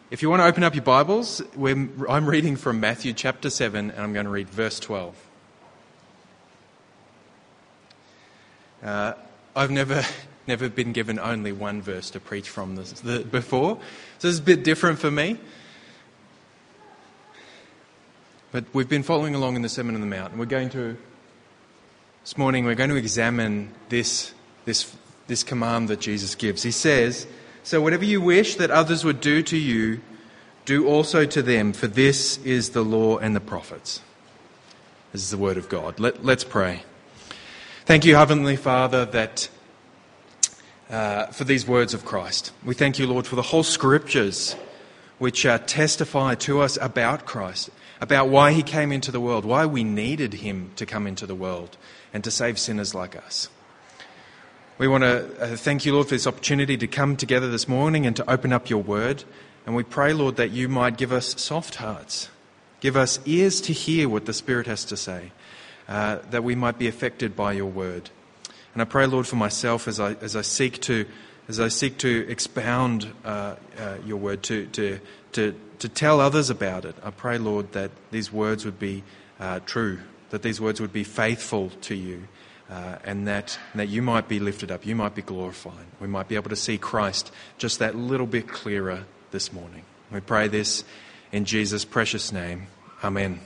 If you want to open up your Bibles, I'm reading from Matthew chapter 7, and I'm going to read verse 12. I've never been given only one verse to preach from before, so this is a bit different for me. But we've been following along in the Sermon on the Mount, and this morning we're going to examine this command that Jesus gives. He says, "So whatever you wish that others would do to you, do also to them, for this is the law and the prophets." This is the word of God. Let's pray. Thank you, Heavenly Father, that for these words of Christ. We thank you, Lord, for the whole Scriptures which testify to us about Christ, about why he came into the world, why we needed him to come into the world and to save sinners like us. We want to thank you, Lord, for this opportunity to come together this morning and to open up your word. And we pray, Lord, that you might give us soft hearts, give us ears to hear what the Spirit has to say, that we might be affected by your word. And I pray, Lord, for myself as I seek to expound your word, to tell others about it. I pray, Lord, that these words would be true, that these words would be faithful to you, and that you might be lifted up, you might be glorified. We might be able to see Christ just that little bit clearer this morning. We pray this in Jesus' precious name. Amen.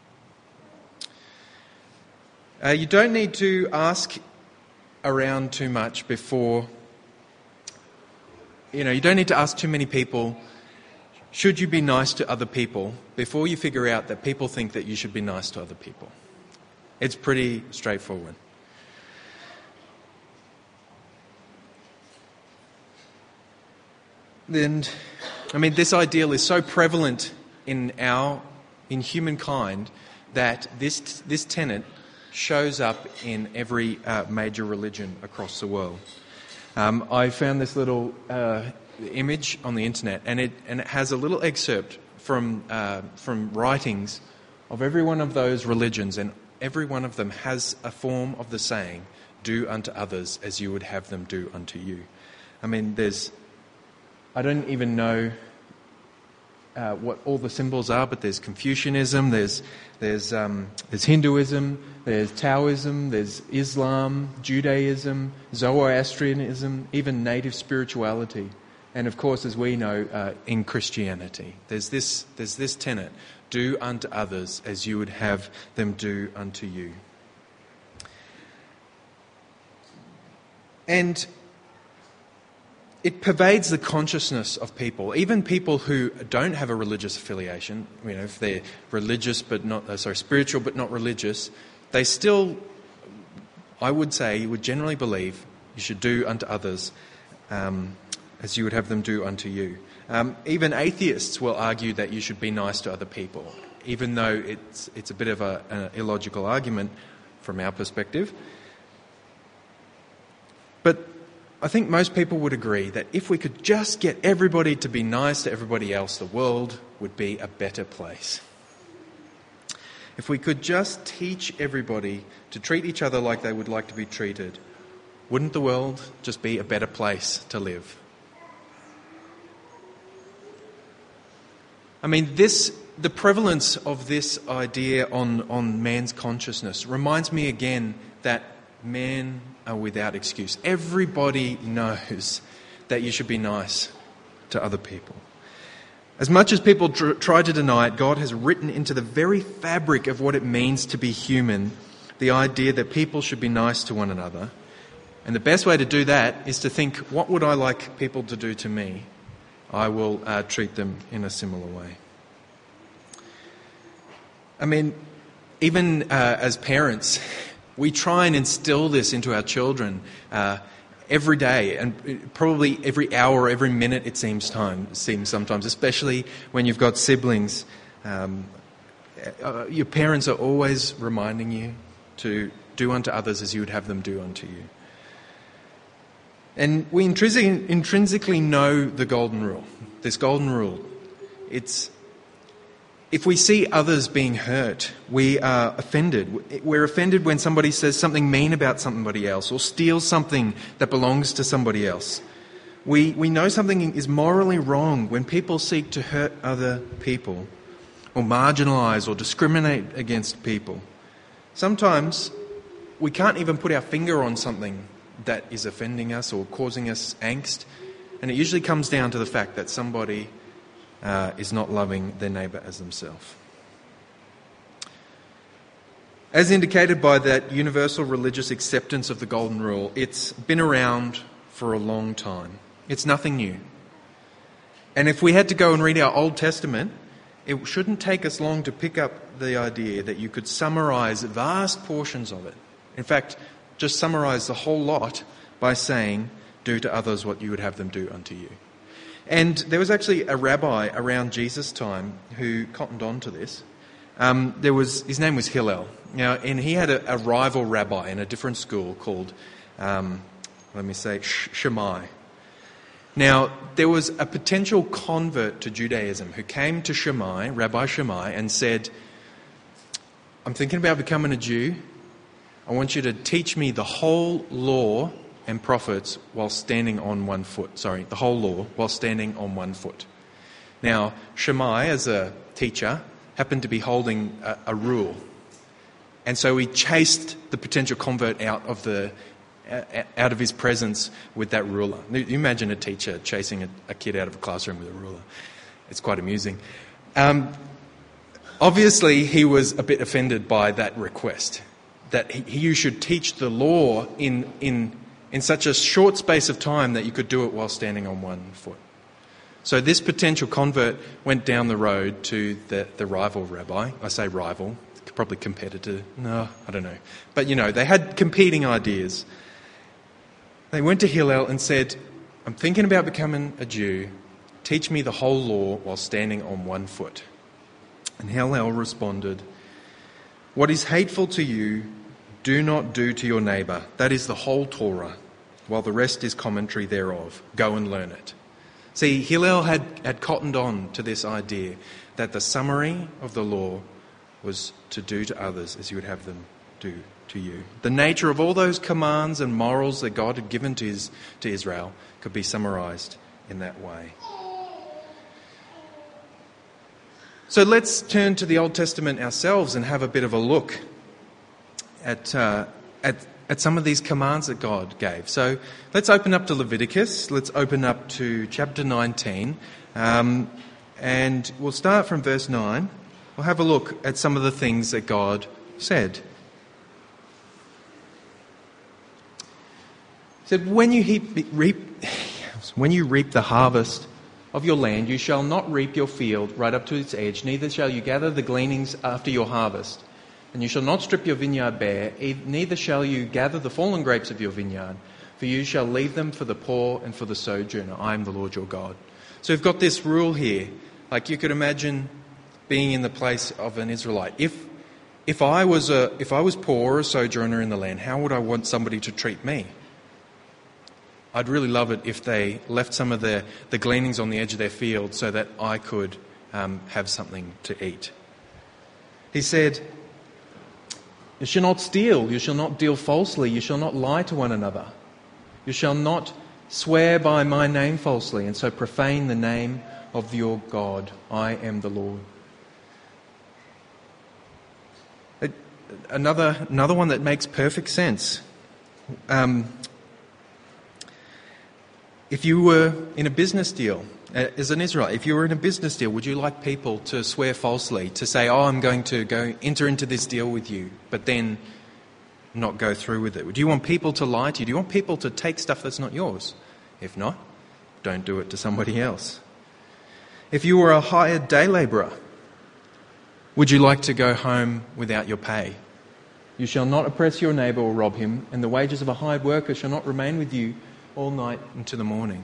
You don't need to ask around too much before, you don't need to ask too many people, should you be nice to other people, before you figure out that people think that you should be nice to other people. It's pretty straightforward. And this ideal is so prevalent in humankind that this tenet shows up in every major religion across the world. I found this little image on the internet, and it has a little excerpt from writings of every one of those religions, and every one of them has a form of the saying, "Do unto others as you would have them do unto you." I don't even know what all the symbols are, but there's Confucianism, there's Hinduism, there's Taoism, there's Islam, Judaism, Zoroastrianism, even native spirituality, and of course, as we know, in Christianity, there's this tenet: do unto others as you would have them do unto you. And it pervades the consciousness of people, even people who don't have a religious affiliation. If they're religious but not, spiritual but not religious, they still, I would say, would generally believe you should do unto others as you would have them do unto you. Even atheists will argue that you should be nice to other people, even though it's a bit of an illogical argument from our perspective. But I think most people would agree that if we could just get everybody to be nice to everybody else, the world would be a better place. If we could just teach everybody to treat each other like they would like to be treated, wouldn't the world just be a better place to live? The prevalence of this idea on man's consciousness reminds me again that men are without excuse. Everybody knows that you should be nice to other people. As much as people try to deny it, God has written into the very fabric of what it means to be human the idea that people should be nice to one another. And the best way to do that is to think, what would I like people to do to me? I will treat them in a similar way. Even as parents, we try and instill this into our children every day, and probably every hour, every minute it seems sometimes, especially when you've got siblings. Your parents are always reminding you to do unto others as you would have them do unto you. And we intrinsically know the golden rule. This golden rule, it's if we see others being hurt, we are offended. We're offended when somebody says something mean about somebody else or steals something that belongs to somebody else. We know something is morally wrong when people seek to hurt other people or marginalise or discriminate against people. Sometimes we can't even put our finger on something that is offending us or causing us angst, and it usually comes down to the fact that somebody is not loving their neighbour as themselves. As indicated by that universal religious acceptance of the Golden Rule, it's been around for a long time. It's nothing new. And if we had to go and read our Old Testament, it shouldn't take us long to pick up the idea that you could summarise vast portions of it. In fact, just summarise the whole lot by saying, "Do to others what you would have them do unto you." And there was actually a rabbi around Jesus' time who cottoned on to this. His name was Hillel. Now, and he had a rival rabbi in a different school called, Shammai. Now, there was a potential convert to Judaism who came to Shammai, Rabbi Shammai, and said, "I'm thinking about becoming a Jew. I want you to teach me the whole law and prophets while standing on one foot." Sorry, the whole law while standing on one foot. Now, Shammai, as a teacher, happened to be holding a rule. And so he chased the potential convert out of his presence with that ruler. You imagine a teacher chasing a kid out of a classroom with a ruler. It's quite amusing. Obviously, he was a bit offended by that request, that you should teach the law in such a short space of time that you could do it while standing on one foot. So this potential convert went down the road to the rival rabbi. I say rival, probably competitor. No, I don't know. But, they had competing ideas. They went to Hillel and said, "I'm thinking about becoming a Jew. Teach me the whole law while standing on one foot." And Hillel responded, "What is hateful to you, do not do to your neighbour. That is the whole Torah, while the rest is commentary thereof. Go and learn it." See, Hillel had cottoned on to this idea that the summary of the law was to do to others as you would have them do to you. The nature of all those commands and morals that God had given to Israel could be summarised in that way. So let's turn to the Old Testament ourselves and have a bit of a look at some of these commands that God gave. So let's open up to Leviticus. Let's open up to chapter 19. And we'll start from verse 9. We'll have a look at some of the things that God said. He said, when you reap the harvest of your land, you shall not reap your field right up to its edge, neither shall you gather the gleanings after your harvest. And you shall not strip your vineyard bare, neither shall you gather the fallen grapes of your vineyard, for you shall leave them for the poor and for the sojourner. I am the Lord your God. So we've got this rule here. Like you could imagine being in the place of an Israelite. If I was poor or a sojourner in the land, how would I want somebody to treat me? I'd really love it if they left some of the gleanings on the edge of their field so that I could have something to eat. He said, "You shall not steal, you shall not deal falsely, you shall not lie to one another. You shall not swear by my name falsely, and so profane the name of your God. I am the Lord." Another one that makes perfect sense. If you were in a business deal, as an Israelite, if you were in a business deal, would you like people to swear falsely, to say, "Oh, I'm going to go enter into this deal with you," but then not go through with it? Do you want people to lie to you? Do you want people to take stuff that's not yours? If not, don't do it to somebody else. If you were a hired day labourer, would you like to go home without your pay? "You shall not oppress your neighbour or rob him, and the wages of a hired worker shall not remain with you all night into the morning."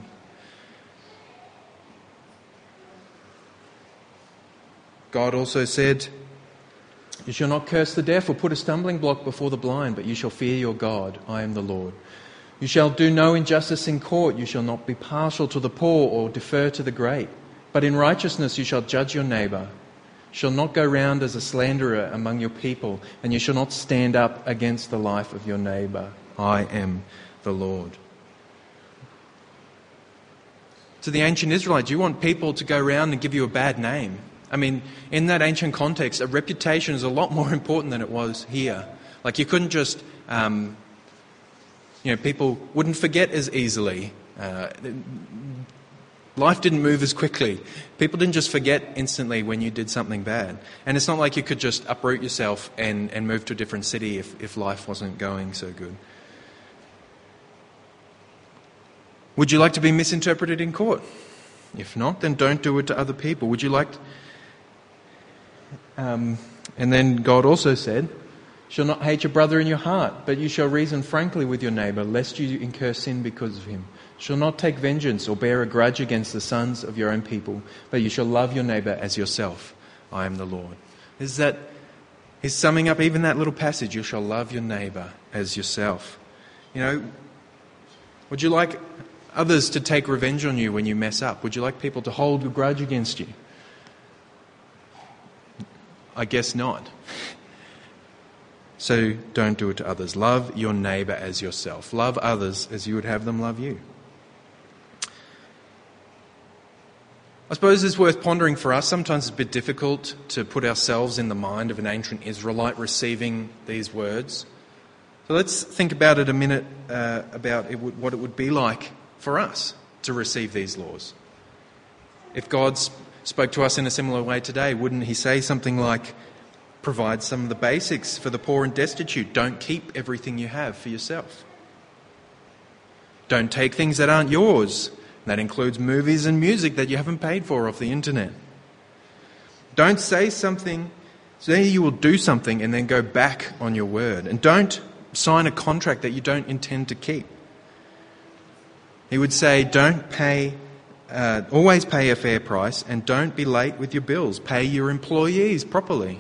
God also said, "You shall not curse the deaf or put a stumbling block before the blind, but you shall fear your God. I am the Lord. You shall do no injustice in court. You shall not be partial to the poor or defer to the great. But in righteousness you shall judge your neighbour. You shall not go round as a slanderer among your people, and you shall not stand up against the life of your neighbour. I am the Lord." to the ancient Israelites. You want people to go around and give you a bad name. I mean, in that ancient context, a reputation is a lot more important than it was here. Like, you couldn't just, people wouldn't forget as easily. Life didn't move as quickly. People didn't just forget instantly when you did something bad. And it's not like you could just uproot yourself and move to a different city if life wasn't going so good. Would you like to be misinterpreted in court? If not, then don't do it to other people. Would you like... and then God also said, shall not hate your brother in your heart, but you shall reason frankly with your neighbour, lest you incur sin because of him. Shall not take vengeance or bear a grudge against the sons of your own people, but you shall love your neighbour as yourself. I am the Lord. He's summing up even that little passage, you shall love your neighbour as yourself. Would you like others to take revenge on you when you mess up? Would you like people to hold a grudge against you? I guess not. So don't do it to others. Love your neighbour as yourself. Love others as you would have them love you. I suppose it's worth pondering for us. Sometimes it's a bit difficult to put ourselves in the mind of an ancient Israelite receiving these words. So let's think about it a minute, about what it would be like for us to receive these laws. If God spoke to us in a similar way today, wouldn't he say something like, provide some of the basics for the poor and destitute. Don't keep everything you have for yourself. Don't take things that aren't yours. That includes movies and music that you haven't paid for off the internet. Don't say you will do something and then go back on your word. And don't sign a contract that you don't intend to keep. He would say, always pay a fair price and don't be late with your bills. Pay your employees properly.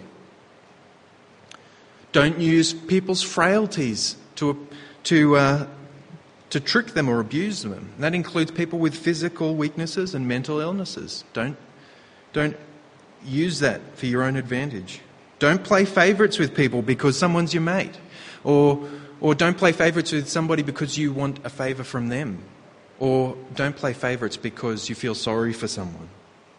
Don't use people's frailties to trick them or abuse them. That includes people with physical weaknesses and mental illnesses. Don't use that for your own advantage. Don't play favourites with people because someone's your mate. Or don't play favourites with somebody because you want a favour from them. Or don't play favourites because you feel sorry for someone.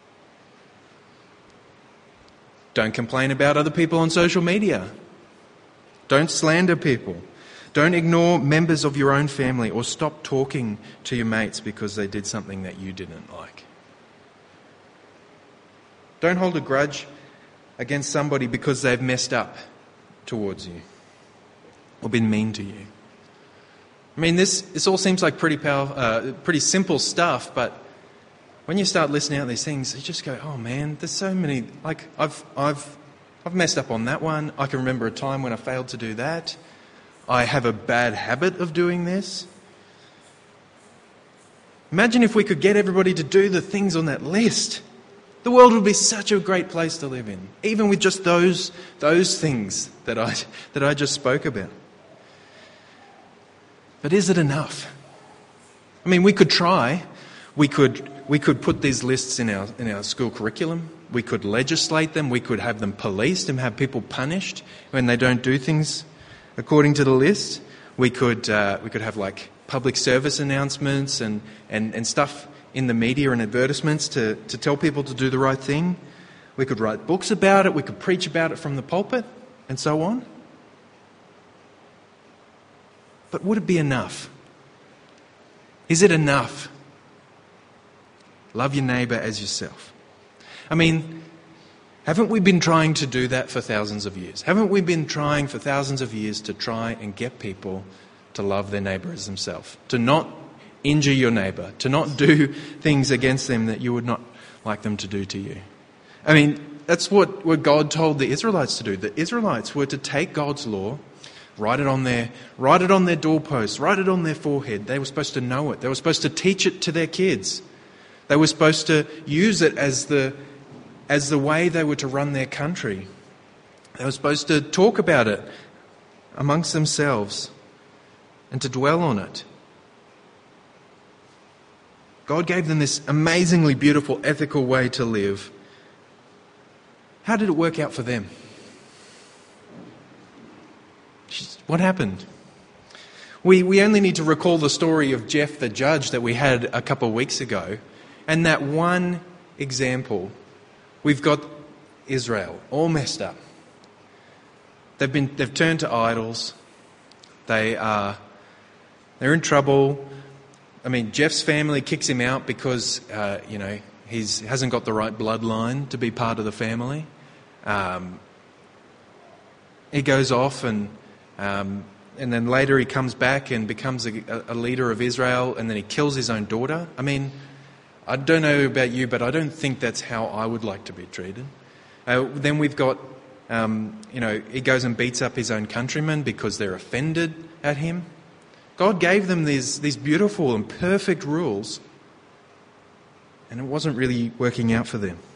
Don't complain about other people on social media. Don't slander people. Don't ignore members of your own family or stop talking to your mates because they did something that you didn't like. Don't hold a grudge against somebody because they've messed up towards you or been mean to you. I mean, this all seems like pretty simple stuff, but when you start listing out these things, you just go, oh man, there's so many. Like, I've messed up on that one. I can remember a time when I failed to do that. I have a bad habit of doing this. Imagine if we could get everybody to do the things on that list. The world would be such a great place to live in, even with just those things that I just spoke about. But is it enough? I mean, we could try. We could put these lists in our school curriculum. We could legislate them. We could have them policed and have people punished when they don't do things according to the list. We could have like public service announcements and stuff in the media and advertisements to tell people to do the right thing. We could write books about it. We could preach about it from the pulpit and so on. But would it be enough? Is it enough? Love your neighbour as yourself. I mean, haven't we been trying to do that for thousands of years? Haven't we been trying for thousands of years to try and get people to love their neighbour as themselves? To not injure your neighbour, to not do things against them that you would not like them to do to you. I mean, that's what God told the Israelites to do. The Israelites were to take God's law, write it on their doorposts, write it on their forehead. They were supposed to know it. They were supposed to teach it to their kids. They were supposed to use it as the way they were to run their country. They were supposed to talk about it amongst themselves and to dwell on it. God gave them this amazingly beautiful ethical way to live. How did it work out for them? What happened? We only need to recall the story of Jeff the judge that we had a couple of weeks ago. And that one example, we've got Israel all messed up. They've turned to idols. They're in trouble. I mean, Jeff's family kicks him out because he hasn't got the right bloodline to be part of the family. He goes off and then later he comes back and becomes a leader of Israel, and then he kills his own daughter. I mean, I don't know about you, but I don't think that's how I would like to be treated. Then we've got, he goes and beats up his own countrymen because they're offended at him. God gave them these beautiful and perfect rules, and it wasn't really working out for them.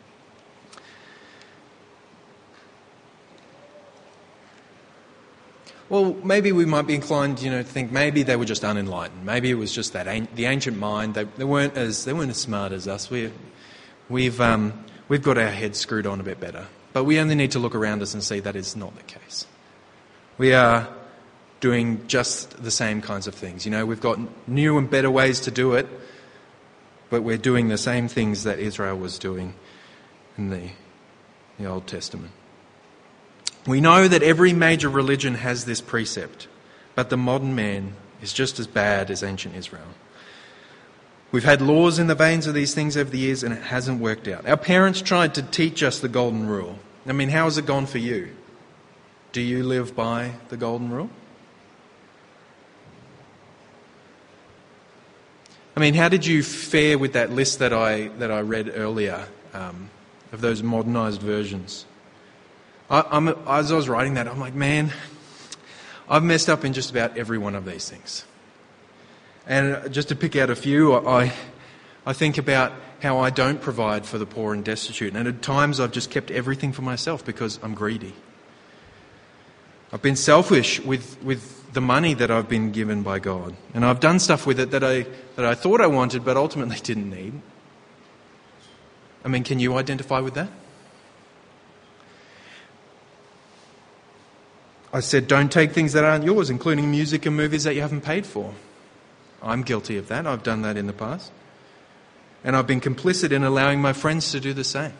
Well, maybe we might be inclined, to think maybe they were just unenlightened. Maybe it was just that the ancient mind. They weren't as smart as us. We've got our heads screwed on a bit better. But we only need to look around us and see that is not the case. We are doing just the same kinds of things. We've got new and better ways to do it, but we're doing the same things that Israel was doing in the Old Testament. We know that every major religion has this precept, but the modern man is just as bad as ancient Israel. We've had laws in the veins of these things over the years, and it hasn't worked out. Our parents tried to teach us the golden rule. I mean, how has it gone for you? Do you live by the golden rule? I mean, how did you fare with that list that I read earlier of those modernised versions? As I was writing that, I'm like, man, I've messed up in just about every one of these things. And just to pick out a few, I think about how I don't provide for the poor and destitute. And at times I've just kept everything for myself because I'm greedy. I've been selfish with the money that I've been given by God. And I've done stuff with it that I thought I wanted but ultimately didn't need. I mean, can you identify with that? I said, don't take things that aren't yours, including music and movies that you haven't paid for. I'm guilty of that. I've done that in the past. And I've been complicit in allowing my friends to do the same.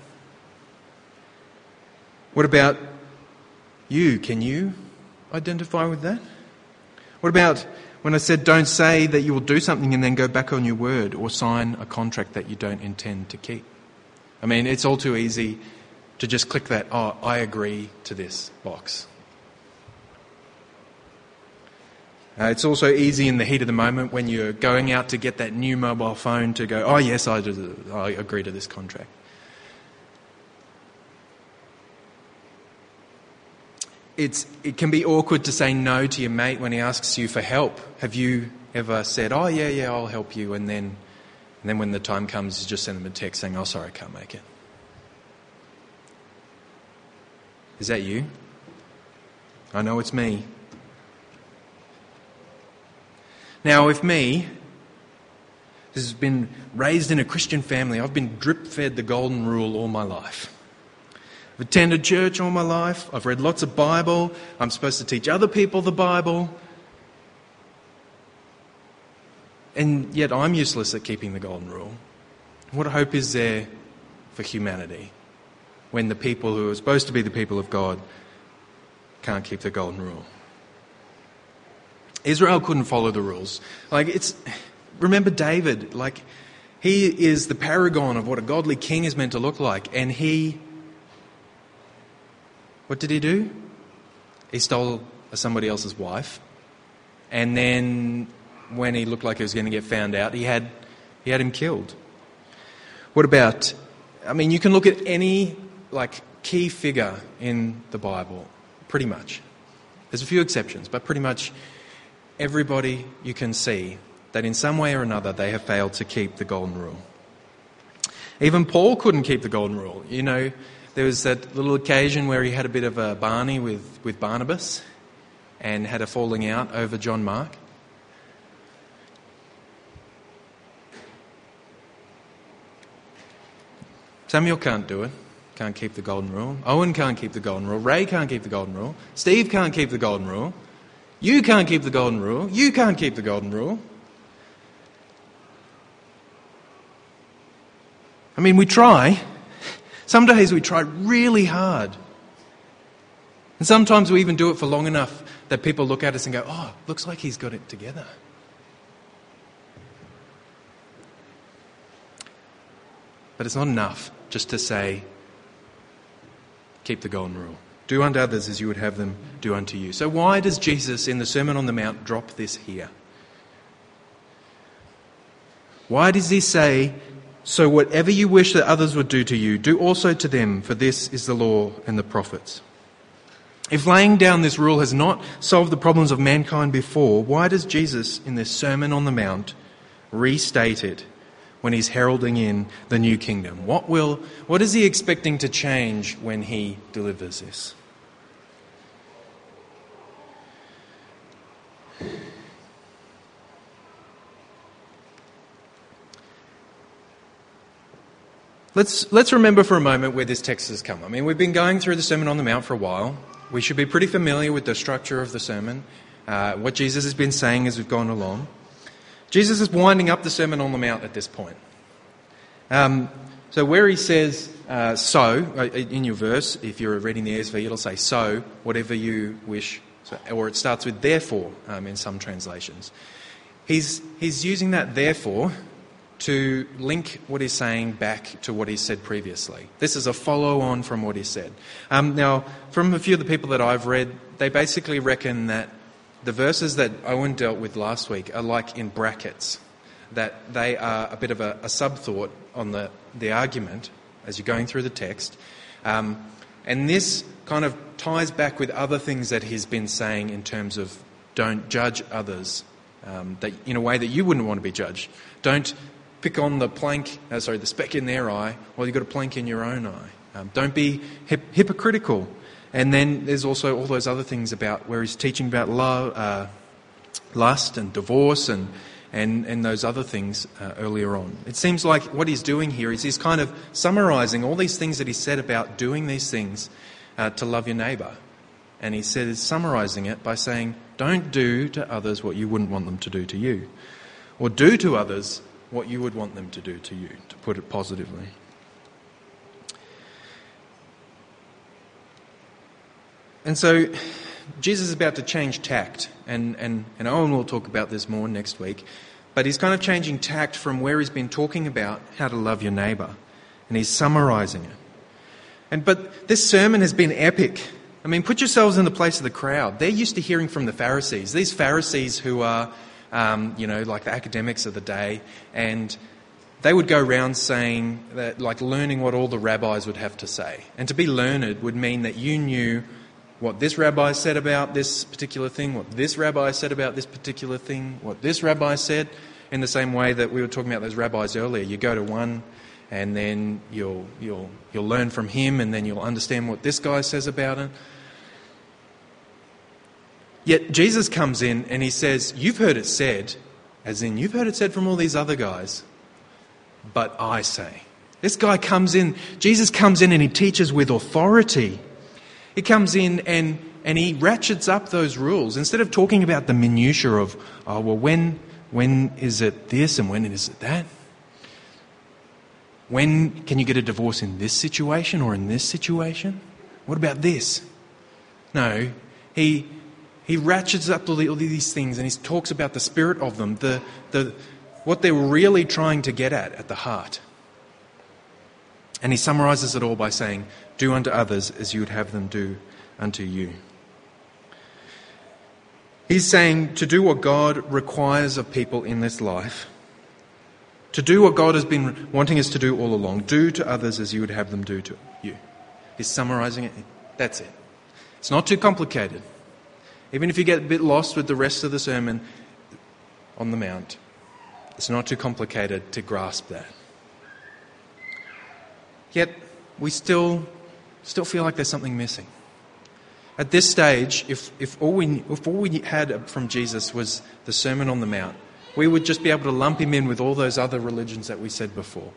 What about you? Can you identify with that? What about when I said don't say that you will do something and then go back on your word or sign a contract that you don't intend to keep? I mean, it's all too easy to just click that, I agree to this box. It's also easy in the heat of the moment when you're going out to get that new mobile phone to go, oh yes, I agree to this contract. It can be awkward to say no to your mate when he asks you for help. Have you ever said, oh yeah, I'll help you, and then when the time comes, you just send them a text saying, oh sorry, I can't make it? Is that you? I know it's me. Now, with me, this has been raised in a Christian family. I've been drip-fed the golden rule all my life. I've attended church all my life. I've read lots of Bible. I'm supposed to teach other people the Bible. And yet I'm useless at keeping the golden rule. What hope is there for humanity when the people who are supposed to be the people of God can't keep the golden rule? Israel couldn't follow the rules. Remember David, he is the paragon of what a godly king is meant to look like. And what did he do? He stole somebody else's wife. And then when he looked like he was going to get found out, he had him killed. What about, you can look at any key figure in the Bible, pretty much. There's a few exceptions, but pretty much everybody you can see that in some way or another they have failed to keep the golden rule. Even Paul couldn't keep the golden rule. There was that little occasion where he had a bit of a Barney with Barnabas and had a falling out over John Mark. Samuel can't do it. Can't keep the golden rule. Owen can't keep the golden rule. Ray can't keep the golden rule. Steve can't keep the golden rule. You can't keep the golden rule. You can't keep the golden rule. I mean, we try. Some days we try really hard. And sometimes we even do it for long enough that people look at us and go, oh, looks like he's got it together. But it's not enough just to say, keep the golden rule. Do unto others as you would have them do unto you. So why does Jesus in the Sermon on the Mount drop this here? Why does he say, so whatever you wish that others would do to you, do also to them, for this is the law and the prophets? If laying down this rule has not solved the problems of mankind before, why does Jesus in this Sermon on the Mount restate it when he's heralding in the new kingdom? What is he expecting to change when he delivers this? Let's remember for a moment where this text has come. I mean, we've been going through the Sermon on the Mount for a while. We should be pretty familiar with the structure of the sermon, what Jesus has been saying as we've gone along. Jesus is winding up the Sermon on the Mount at this point. So where he says, in your verse, if you're reading the ESV, it'll say, so, whatever you wish, or it starts with therefore in some translations. He's using that therefore to link what he's saying back to what he said previously. This is a follow-on from what he said. Now, from a few of the people that I've read, they basically reckon that the verses that Owen dealt with last week are like in brackets, that they are a bit of a sub-thought on the argument as you're going through the text. And this kind of ties back with other things that he's been saying in terms of don't judge others that in a way that you wouldn't want to be judged. Don't pick on the speck in their eye while you've got a plank in your own eye. Don't be hypocritical. And then there's also all those other things about where he's teaching about love, lust and divorce and those other things earlier on. It seems like what he's doing here is he's kind of summarising all these things that he said about doing these things to love your neighbour. And he said he's summarising it by saying, don't do to others what you wouldn't want them to do to you. Or do to others what you would want them to do to you, to put it positively. And so Jesus is about to change tact, and Owen will talk about this more next week, but he's kind of changing tact from where he's been talking about how to love your neighbour, and he's summarising it. But this sermon has been epic. I mean, put yourselves in the place of the crowd. They're used to hearing from the Pharisees. These Pharisees who are like the academics of the day, and they would go around saying that, like learning what all the rabbis would have to say. And to be learned would mean that you knew what this rabbi said about this particular thing, what this rabbi said about this particular thing, what this rabbi said, in the same way that we were talking about those rabbis earlier. You go to one, and then you'll learn from him, and then you'll understand what this guy says about it. Yet Jesus comes in and he says, you've heard it said, as in you've heard it said from all these other guys, but I say. This guy comes in, Jesus comes in and he teaches with authority. He comes in and he ratchets up those rules. Instead of talking about the minutiae of, when is it this and when is it that? When can you get a divorce in this situation or in this situation? What about this? No, he ratchets up all these things and he talks about the spirit of them, what they're really trying to get at the heart. And he summarises it all by saying, do unto others as you would have them do unto you. He's saying to do what God requires of people in this life, to do what God has been wanting us to do all along, do to others as you would have them do to you. He's summarising it. That's it. It's not too complicated. Even if you get a bit lost with the rest of the Sermon on the Mount, it's not too complicated to grasp that. Yet we still feel like there's something missing. At this stage, if all we had from Jesus was the Sermon on the Mount, we would just be able to lump him in with all those other religions that we said before.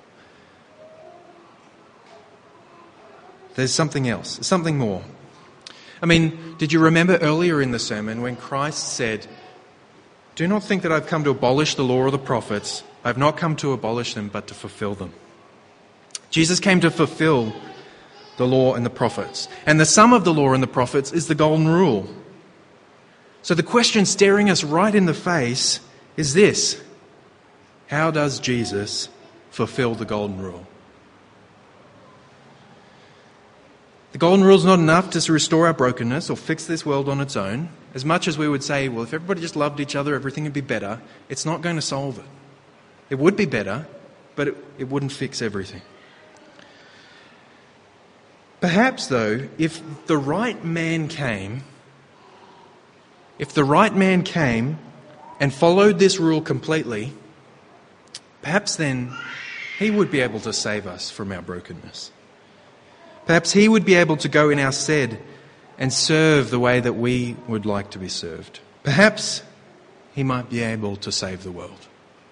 There's something else, something more. I mean, did you remember earlier in the sermon when Christ said, do not think that I've come to abolish the law or the prophets. I've not come to abolish them, but to fulfill them. Jesus came to fulfill the law and the prophets. And the sum of the law and the prophets is the golden rule. So the question staring us right in the face is this: how does Jesus fulfill the golden rule? The golden rule is not enough to restore our brokenness or fix this world on its own. As much as we would say, well, if everybody just loved each other, everything would be better, it's not going to solve it. It would be better, but it wouldn't fix everything. Perhaps, though, if the right man came and followed this rule completely, perhaps then he would be able to save us from our brokenness. Perhaps he would be able to go in our stead and serve the way that we would like to be served. Perhaps he might be able to save the world.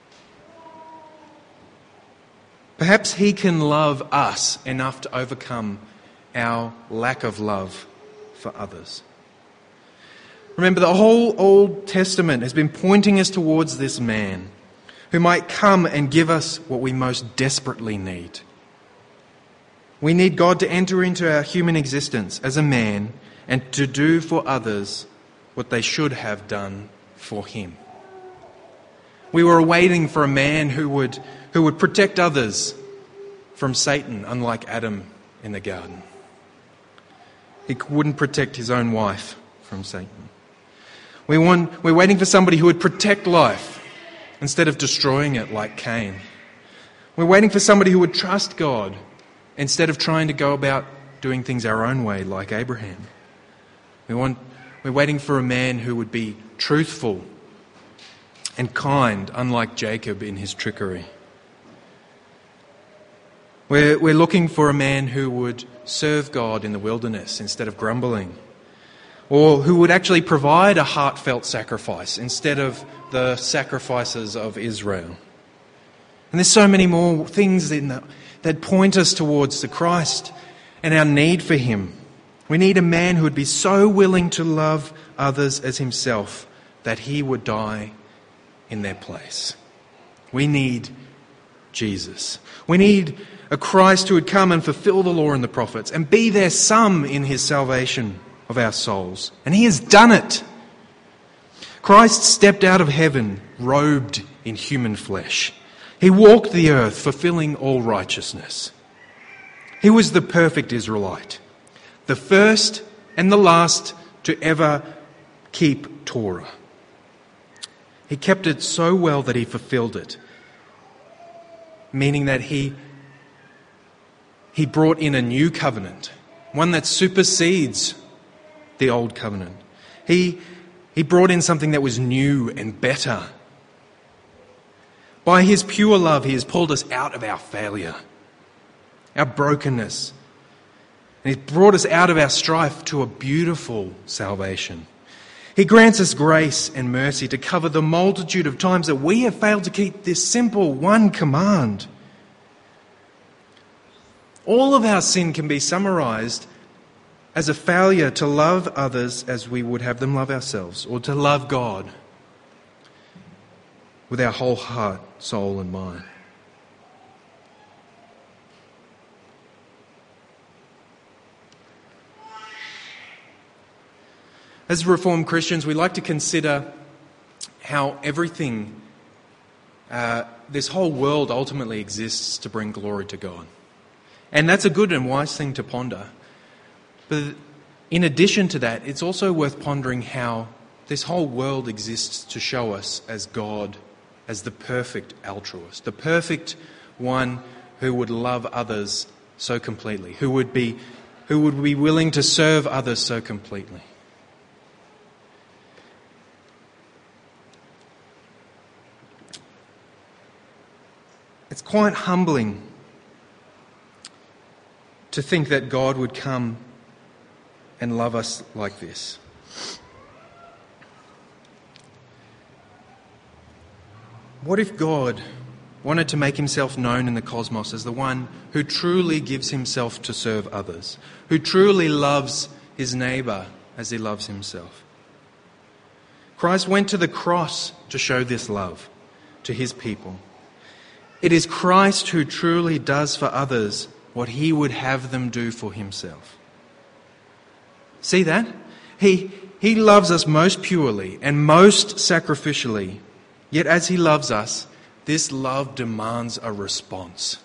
Perhaps he can love us enough to overcome our lack of love for others. Remember, the whole Old Testament has been pointing us towards this man who might come and give us what we most desperately need. We need God to enter into our human existence as a man and to do for others what they should have done for him. We were waiting for a man who would protect others from Satan, unlike Adam in the garden. He wouldn't protect his own wife from Satan. We're waiting for somebody who would protect life instead of destroying it like Cain. We're waiting for somebody who would trust God instead of trying to go about doing things our own way like Abraham. We're waiting for a man who would be truthful and kind, unlike Jacob in his trickery. We're looking for a man who would serve God in the wilderness instead of grumbling, or who would actually provide a heartfelt sacrifice instead of the sacrifices of Israel. And there's so many more things that point us towards the Christ and our need for him. We need a man who would be so willing to love others as himself that he would die in their place. We need Jesus. We need a Christ who would come and fulfill the law and the prophets and be their sum in his salvation of our souls. And he has done it. Christ stepped out of heaven, robed in human flesh. He walked the earth, fulfilling all righteousness. He was the perfect Israelite, the first and the last to ever keep Torah. He kept it so well that he fulfilled it, meaning that he brought in a new covenant, one that supersedes the old covenant. He brought in something that was new and better. By his pure love, he has pulled us out of our failure, our brokenness. And he's brought us out of our strife to a beautiful salvation. He grants us grace and mercy to cover the multitude of times that we have failed to keep this simple one command. All of our sin can be summarized as a failure to love others as we would have them love ourselves, or to love God with our whole heart, soul and mind. As Reformed Christians, we like to consider how everything, this whole world ultimately exists to bring glory to God. And that's a good and wise thing to ponder. But in addition to that, it's also worth pondering how this whole world exists to show us as God, as the perfect altruist, the perfect one who would love others so completely, who would be willing to serve others so completely. It's quite humbling to think that God would come and love us like this. What if God wanted to make himself known in the cosmos as the one who truly gives himself to serve others, who truly loves his neighbour as he loves himself? Christ went to the cross to show this love to his people. It is Christ who truly does for others what he would have them do for himself. See that? He loves us most purely and most sacrificially. Yet as he loves us, this love demands a response.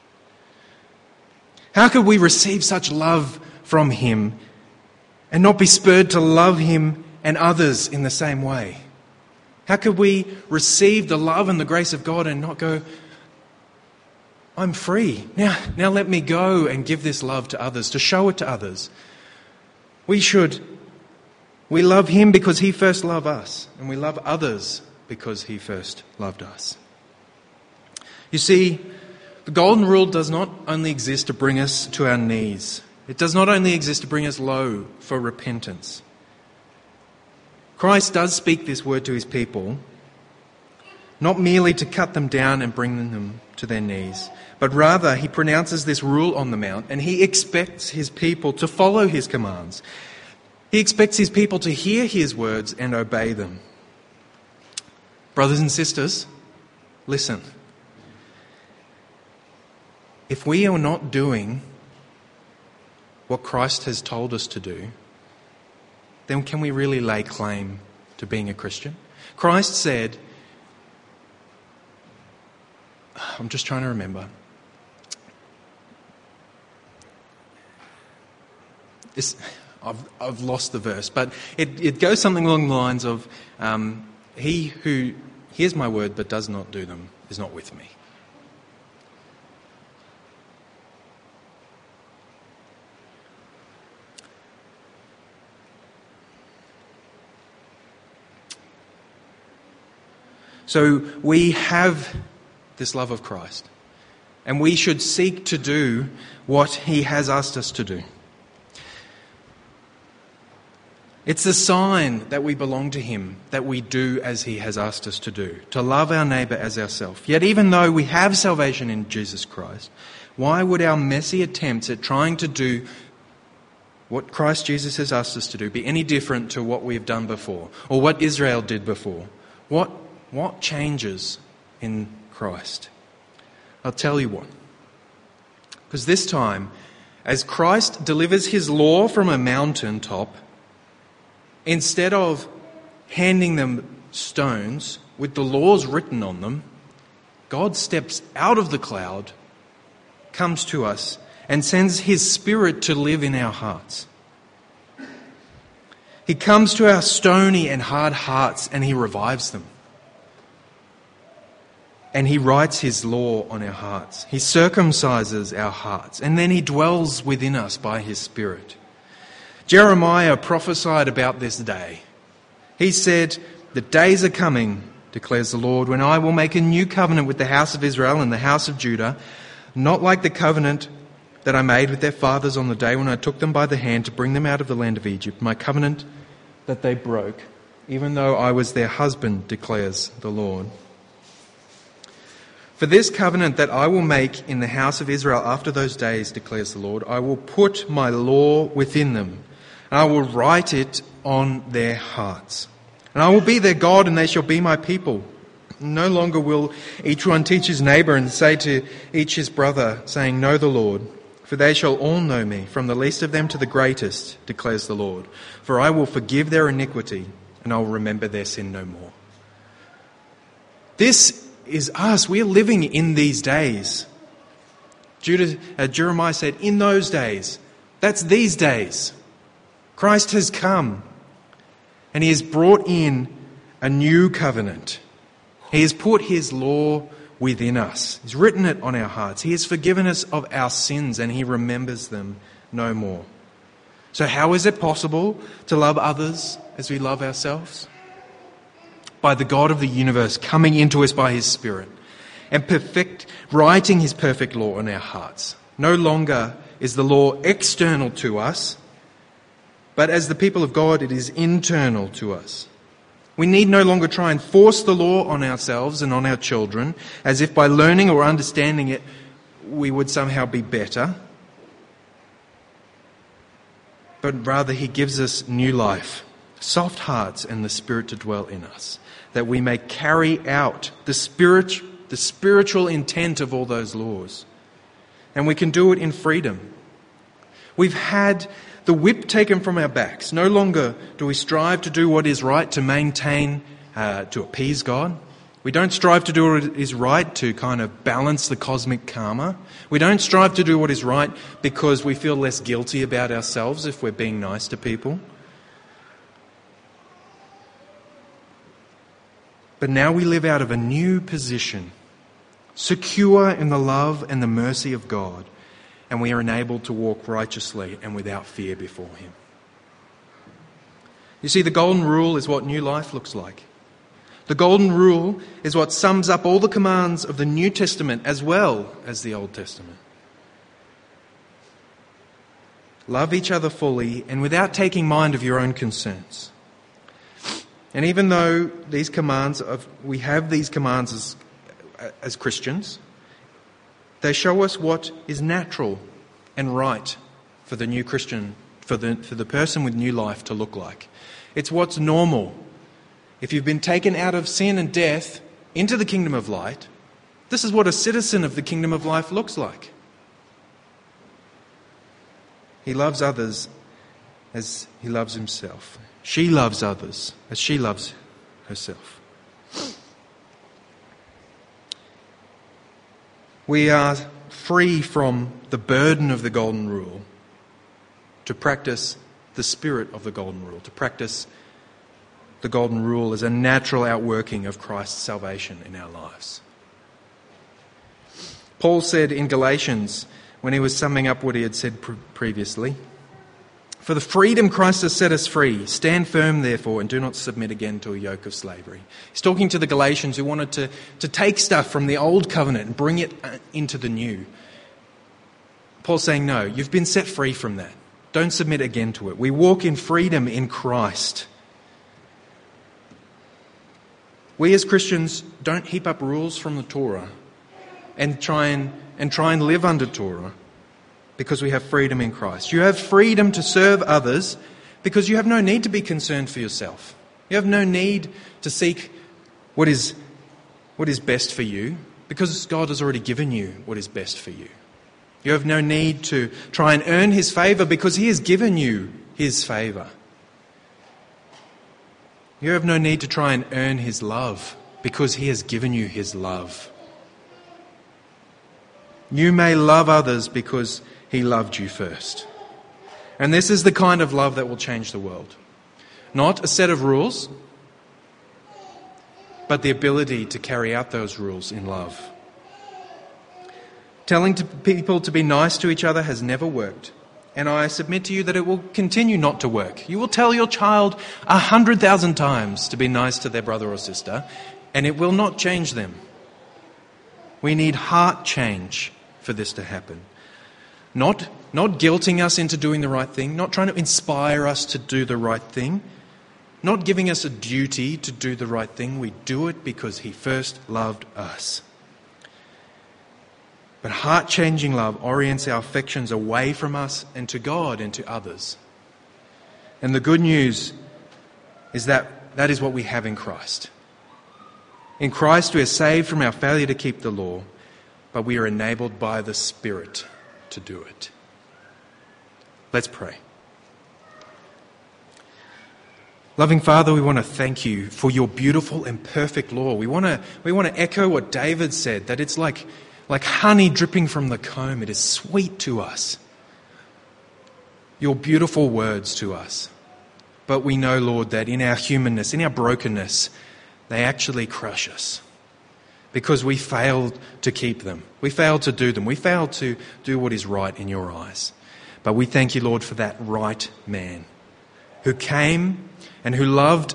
How could we receive such love from him and not be spurred to love him and others in the same way? How could we receive the love and the grace of God and not go, I'm free. Now let me go and give this love to others, to show it to others. We love him because he first loved us, and we love others because he first loved us. You see, the golden rule does not only exist to bring us to our knees. It does not only exist to bring us low for repentance. Christ does speak this word to his people, not merely to cut them down and bring them to their knees, but rather he pronounces this rule on the mount, and he expects his people to follow his commands. He expects his people to hear his words and obey them. Brothers and sisters, listen. If we are not doing what Christ has told us to do, then can we really lay claim to being a Christian? Christ said, I'm just trying to remember. I've lost the verse, but it goes something along the lines of, he who hears my word but does not do them is not with me. So we have this love of Christ, and we should seek to do what he has asked us to do. It's a sign that we belong to him, that we do as he has asked us to do, to love our neighbour as ourselves. Yet even though we have salvation in Jesus Christ, why would our messy attempts at trying to do what Christ Jesus has asked us to do be any different to what we've done before, or what Israel did before? What changes in Christ? I'll tell you what. Because this time, as Christ delivers his law from a mountaintop, instead of handing them stones with the laws written on them, God steps out of the cloud, comes to us, and sends his Spirit to live in our hearts. He comes to our stony and hard hearts and he revives them. And he writes his law on our hearts. He circumcises our hearts, and then he dwells within us by his Spirit. Jeremiah prophesied about this day. He said, "The days are coming, declares the Lord, when I will make a new covenant with the house of Israel and the house of Judah, not like the covenant that I made with their fathers on the day when I took them by the hand to bring them out of the land of Egypt, my covenant that they broke, even though I was their husband, declares the Lord. For this covenant that I will make in the house of Israel after those days, declares the Lord, I will put my law within them, and I will write it on their hearts. And I will be their God, and they shall be my people. No longer will each one teach his neighbour and say to each his brother, saying, Know the Lord. For they shall all know me, from the least of them to the greatest, declares the Lord. For I will forgive their iniquity, and I will remember their sin no more. This is us. We are living in these days. Jeremiah said, in those days. That's these days. Christ has come, and he has brought in a new covenant. He has put his law within us. He's written it on our hearts. He has forgiven us of our sins, and he remembers them no more. So how is it possible to love others as we love ourselves? By the God of the universe coming into us by his Spirit and writing his perfect law on our hearts. No longer is the law external to us, but as the people of God, it is internal to us. We need no longer try and force the law on ourselves and on our children, as if by learning or understanding it, we would somehow be better. But rather, he gives us new life, soft hearts and the Spirit to dwell in us, that we may carry out the the spiritual intent of all those laws. And we can do it in freedom. We've had the whip taken from our backs. No longer do we strive to do what is right to maintain, to appease God. We don't strive to do what is right to kind of balance the cosmic karma. We don't strive to do what is right because we feel less guilty about ourselves if we're being nice to people. But now we live out of a new position, secure in the love and the mercy of God, and we are enabled to walk righteously and without fear before Him. You see, the golden rule is what new life looks like. The golden rule is what sums up all the commands of the New Testament as well as the Old Testament. Love each other fully and without taking mind of your own concerns. And even though these commands, we have these commands as Christians, they show us what is natural and right for the new Christian, for the person with new life to look like. It's what's normal. If you've been taken out of sin and death into the kingdom of light, this is what a citizen of the kingdom of life looks like. He loves others as he loves himself. She loves others as she loves herself. We are free from the burden of the golden rule to practice the spirit of the golden rule, to practice the golden rule as a natural outworking of Christ's salvation in our lives. Paul said in Galatians, when he was summing up what he had said previously, "For the freedom Christ has set us free. Stand firm, therefore, and do not submit again to a yoke of slavery." He's talking to the Galatians who wanted to take stuff from the old covenant and bring it into the new. Paul's saying, no, you've been set free from that. Don't submit again to it. We walk in freedom in Christ. We as Christians don't heap up rules from the Torah and try and live under Torah, because we have freedom in Christ. You have freedom to serve others because you have no need to be concerned for yourself. You have no need to seek what is best for you because God has already given you what is best for you. You have no need to try and earn His favour because He has given you His favour. You have no need to try and earn His love because He has given you His love. You may love others because He loved you first. And this is the kind of love that will change the world. Not a set of rules, but the ability to carry out those rules in love. Telling people to be nice to each other has never worked. And I submit to you that it will continue not to work. You will tell your child 100,000 times to be nice to their brother or sister, and it will not change them. We need heart change for this to happen. Not guilting us into doing the right thing, not trying to inspire us to do the right thing, not giving us a duty to do the right thing. We do it because He first loved us. But heart-changing love orients our affections away from us and to God and to others. And the good news is that is what we have in Christ. In Christ we are saved from our failure to keep the law, but we are enabled by the Spirit to do it. Let's pray. Loving Father, we want to thank You for Your beautiful and perfect law. We want to echo what David said, that it's like honey dripping from the comb. It is sweet to us. Your beautiful words to us. But we know, Lord, that in our humanness, in our brokenness, they actually crush us. Because we failed to keep them. We failed to do them. We failed to do what is right in Your eyes. But we thank You, Lord, for that right man who came and who loved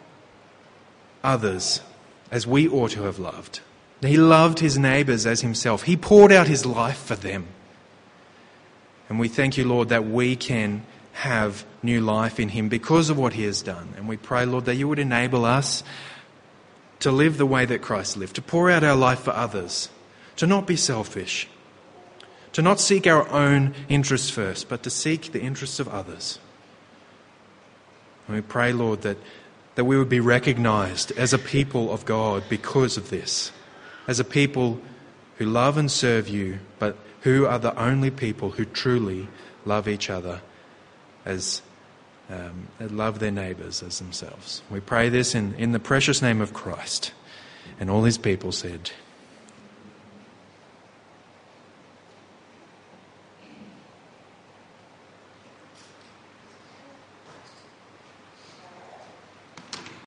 others as we ought to have loved. He loved His neighbours as Himself. He poured out His life for them. And we thank You, Lord, that we can have new life in Him because of what He has done. And we pray, Lord, that You would enable us to live the way that Christ lived, to pour out our life for others, to not be selfish, to not seek our own interests first, but to seek the interests of others. And we pray, Lord, that we would be recognised as a people of God because of this. as a people who love and serve you, but who are the only people who truly love each other as love their neighbours as themselves. We pray this in the precious name of Christ. And all his people said,